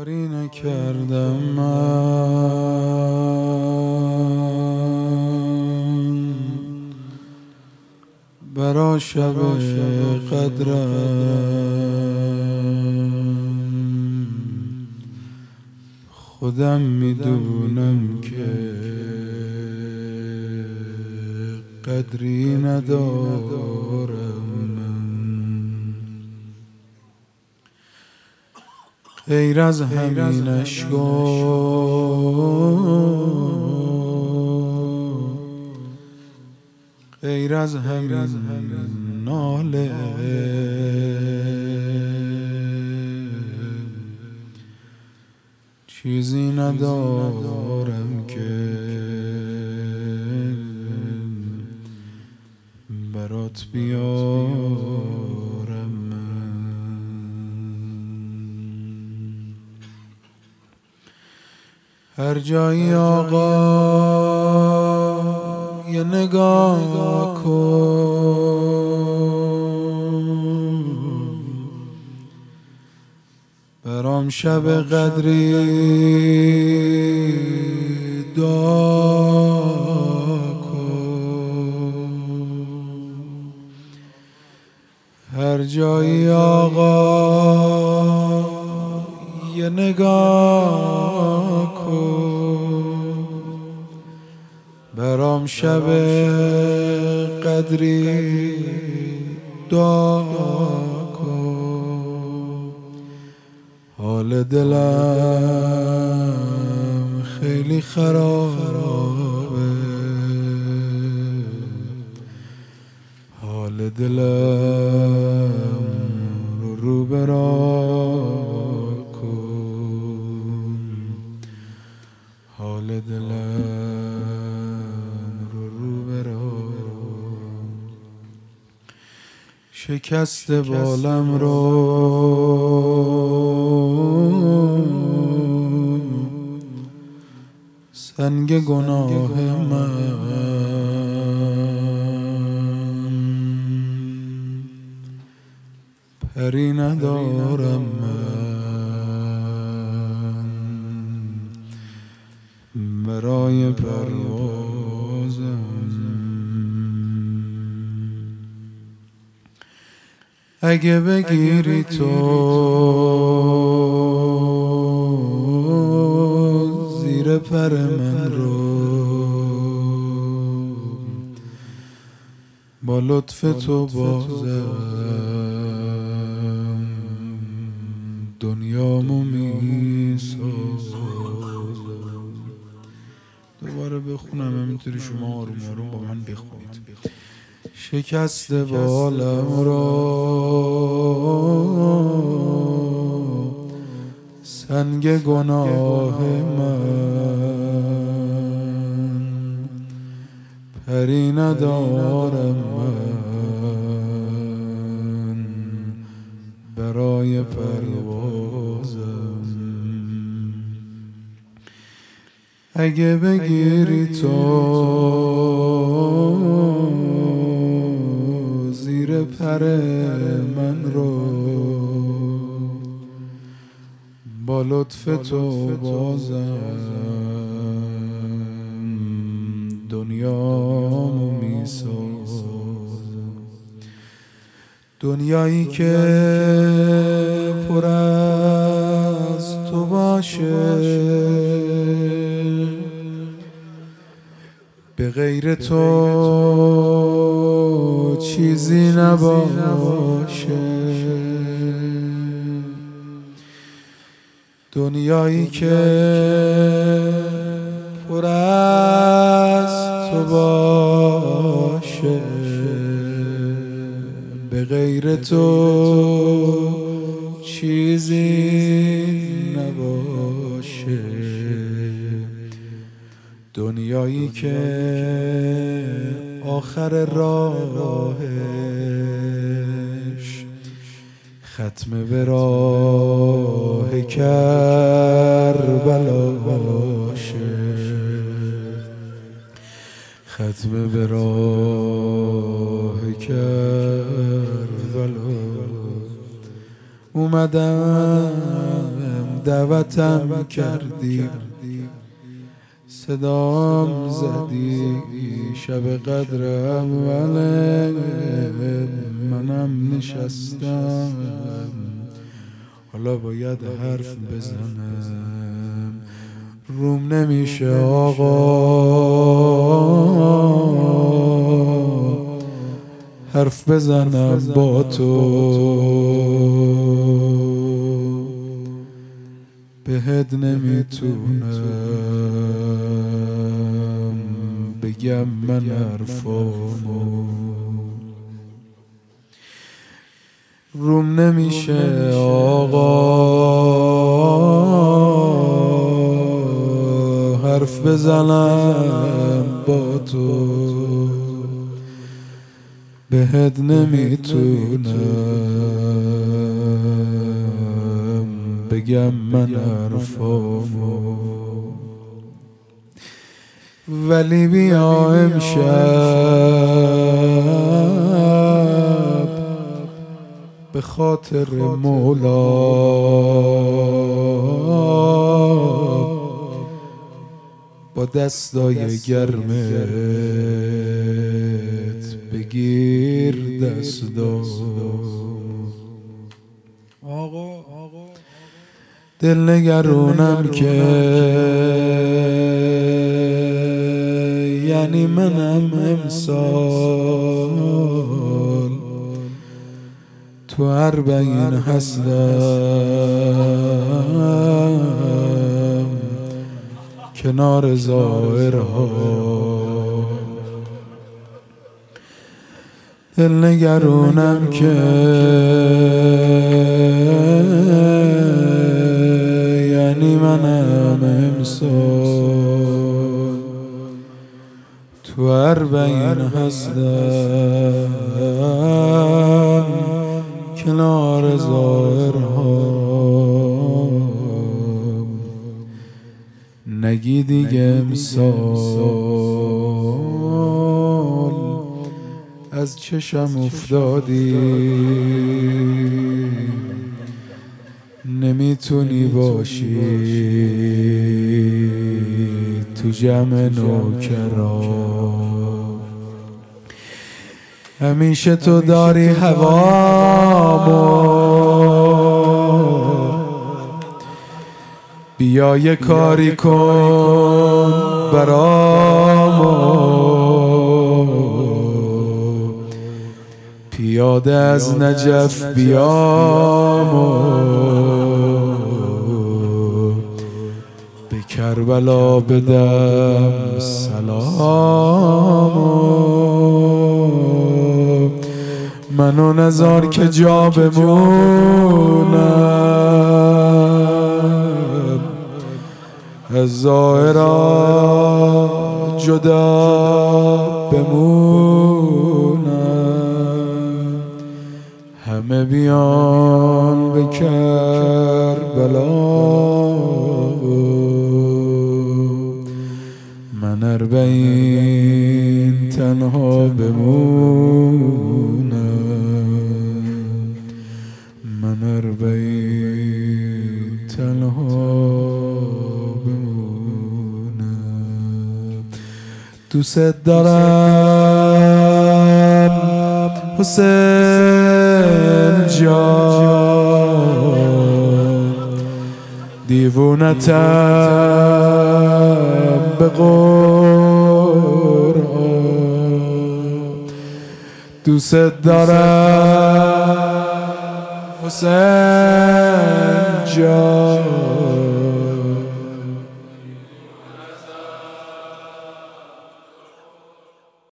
کاری نکردم من برا شب قدرم، خودم میدونم که قدری ندارم غیر از همین اشکا، غیر از همین ناله، چیزی ندارم که برات بیارم. هر جایی آقا یه نگاه کن، برام شب قدری دعا کن. هر جایی آقا یه نگاه کن، برام شب قدری دعا کن. حال دلم خیلی خرابه، حال دلم رو برا کن، حال دلم رو برا. شکست بالم رو سنگ گناه من پری ندارم من برای پروازم. اگه بگیری تو زیر پر من رو، با لطف تو بازم دنیامو میسازم. دوباره بخونم، همینطوری شما آروم آروم با من بخونید. شکست بالم را سنگ گناه من پری ندارم من برای پروازم. اگه بگیری تو زیر پر من رو، با لطف تو بازم دنیامو میسازم. دنیایی که پر از تو باشه، به غیر تو چیزی نباشه. دنیایی که پر از تو باشه، به غیر تو چیزی نباشه. دنیایی که آخر راهش ختم به راه کربلا باشه، ختم به راه کربلا. اومدم دعوتم کردی، صدام زدی، شب قدر اول منم نشستم، حالا باید حرف بزنم، روم نمیشه آقا حرف بزنم با تو، بهت نمیتونم بگم من حرفامو، روم نمیشه آقا حرف بزنم با تو، بهت نمیتونم بگم من حرفامو، ولی بیا امشب به خاطر مولا با دستای گرمت بگیر دستام آقا، دل نگرونم که یعنی منم امسال تو 40 هستم کنار ظاهرها، دل نگرونم که یعنی منم امسال تو 40 هستم کنار ظاهرها، نگی دیگه امسال از چشم افتادی، نمیتونی باشی تو جمع نوکران، همیشه تو داری هوامو، بیا یه کاری کن برامو، پیاده از نجف بیامو به کربلا بدم سلامو، منو نذار که جا بمونم از ظاهرا جدا بمونم، همه بیان به کربلا من 40 تنها بمونم، من 40 تنها بمونم، دوست دارم حسین جان، دیوونتم به قرآن، دوست دارم حسین جان،